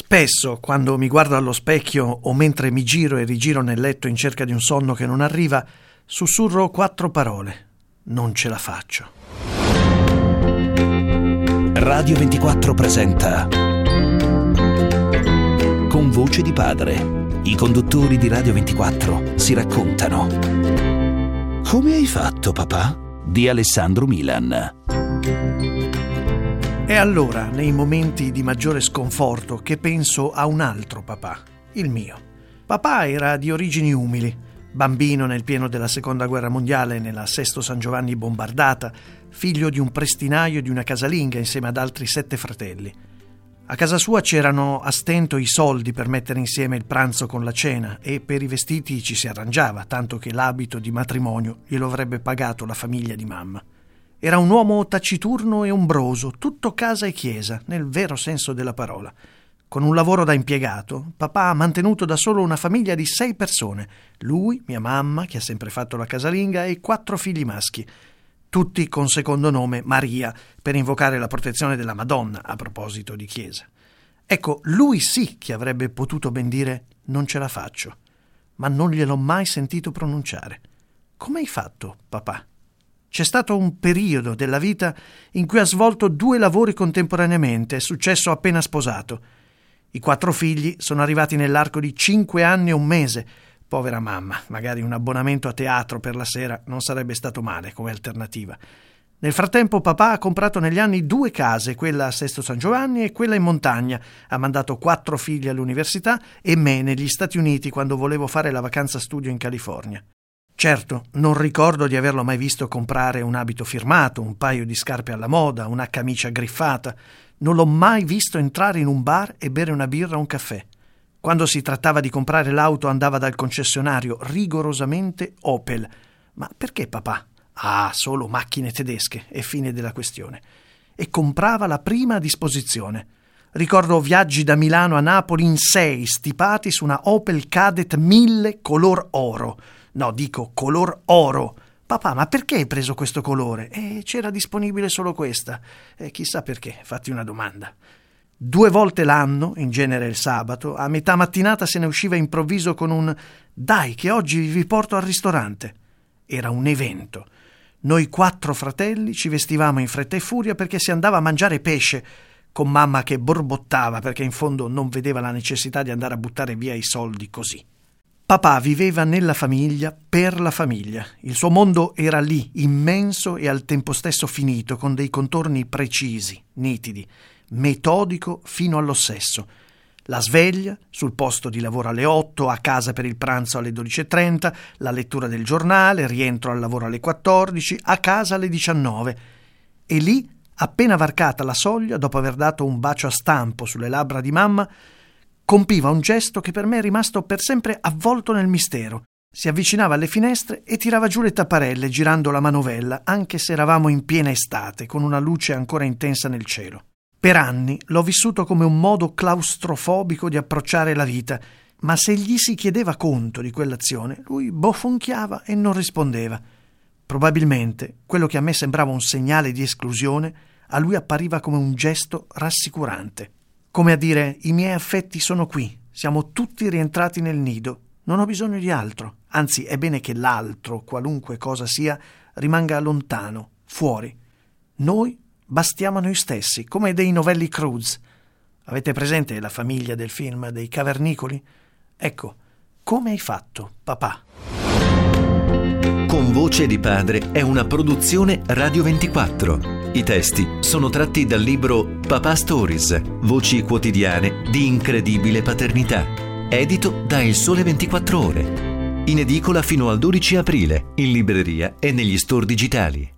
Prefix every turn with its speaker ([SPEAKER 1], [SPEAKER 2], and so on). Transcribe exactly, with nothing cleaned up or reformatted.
[SPEAKER 1] Spesso, quando mi guardo allo specchio o mentre mi giro e rigiro nel letto in cerca di un sonno che non arriva, sussurro quattro parole. Non ce la faccio.
[SPEAKER 2] Radio ventiquattro presenta Con voce di padre. I conduttori di Radio ventiquattro si raccontano. Come hai fatto, papà? Di Alessandro Milan.
[SPEAKER 1] È allora, nei momenti di maggiore sconforto, che penso a un altro papà, il mio. Papà era di origini umili, bambino nel pieno della Seconda Guerra Mondiale nella Sesto San Giovanni bombardata, figlio di un prestinaio e di una casalinga insieme ad altri sette fratelli. A casa sua c'erano a stento i soldi per mettere insieme il pranzo con la cena e per i vestiti ci si arrangiava, tanto che l'abito di matrimonio glielo avrebbe pagato la famiglia di mamma. Era un uomo taciturno e ombroso, tutto casa e chiesa, nel vero senso della parola. Con un lavoro da impiegato, papà ha mantenuto da solo una famiglia di sei persone, lui, mia mamma, che ha sempre fatto la casalinga, e quattro figli maschi, tutti con secondo nome Maria, per invocare la protezione della Madonna, a proposito di chiesa. Ecco, lui sì che avrebbe potuto ben dire «non ce la faccio», ma non gliel'ho mai sentito pronunciare. Come hai fatto, papà? C'è stato un periodo della vita in cui ha svolto due lavori contemporaneamente, è successo appena sposato. I quattro figli sono arrivati nell'arco di cinque anni e un mese. Povera mamma, magari un abbonamento a teatro per la sera non sarebbe stato male come alternativa. Nel frattempo papà ha comprato negli anni due case, quella a Sesto San Giovanni e quella in montagna. Ha mandato quattro figli all'università e me negli Stati Uniti quando volevo fare la vacanza studio in California. Certo, non ricordo di averlo mai visto comprare un abito firmato, un paio di scarpe alla moda, una camicia griffata. Non l'ho mai visto entrare in un bar e bere una birra o un caffè. Quando si trattava di comprare l'auto andava dal concessionario, rigorosamente Opel. Ma perché papà? Ah, solo macchine tedesche, e fine della questione. E comprava la prima a disposizione. Ricordo viaggi da Milano a Napoli in sei, stipati su una Opel Kadett mille color oro. No, dico color oro. Papà, ma perché hai preso questo colore? E c'era disponibile solo questa. E chissà perché, fatti una domanda. Due volte l'anno, in genere il sabato, a metà mattinata se ne usciva improvviso con un «Dai, che oggi vi porto al ristorante». Era un evento. Noi quattro fratelli ci vestivamo in fretta e furia perché si andava a mangiare pesce, con mamma che borbottava perché in fondo non vedeva la necessità di andare a buttare via i soldi così. Papà viveva nella famiglia, per la famiglia. Il suo mondo era lì, immenso e al tempo stesso finito, con dei contorni precisi, nitidi, metodico fino all'ossesso. La sveglia, sul posto di lavoro alle otto, a casa per il pranzo alle dodici e trenta, la lettura del giornale, rientro al lavoro alle quattordici, a casa alle diciannove. E lì, appena varcata la soglia, dopo aver dato un bacio a stampo sulle labbra di mamma, compiva un gesto che per me è rimasto per sempre avvolto nel mistero. Si avvicinava alle finestre e tirava giù le tapparelle girando la manovella, anche se eravamo in piena estate, con una luce ancora intensa nel cielo. Per anni l'ho vissuto come un modo claustrofobico di approcciare la vita, ma se gli si chiedeva conto di quell'azione, lui bofonchiava e non rispondeva. Probabilmente quello che a me sembrava un segnale di esclusione, a lui appariva come un gesto rassicurante. Come a dire, i miei affetti sono qui, siamo tutti rientrati nel nido, non ho bisogno di altro, anzi è bene che l'altro, qualunque cosa sia, rimanga lontano, fuori. Noi bastiamo a noi stessi, come dei novelli Cruz. Avete presente la famiglia del film dei Cavernicoli? Ecco, come hai fatto, papà?
[SPEAKER 2] Con voce di padre è una produzione Radio ventiquattro. I testi sono tratti dal libro Papà Stories, voci quotidiane di incredibile paternità, edito da Il Sole ventiquattro Ore. In edicola fino al dodici aprile, in libreria e negli store digitali.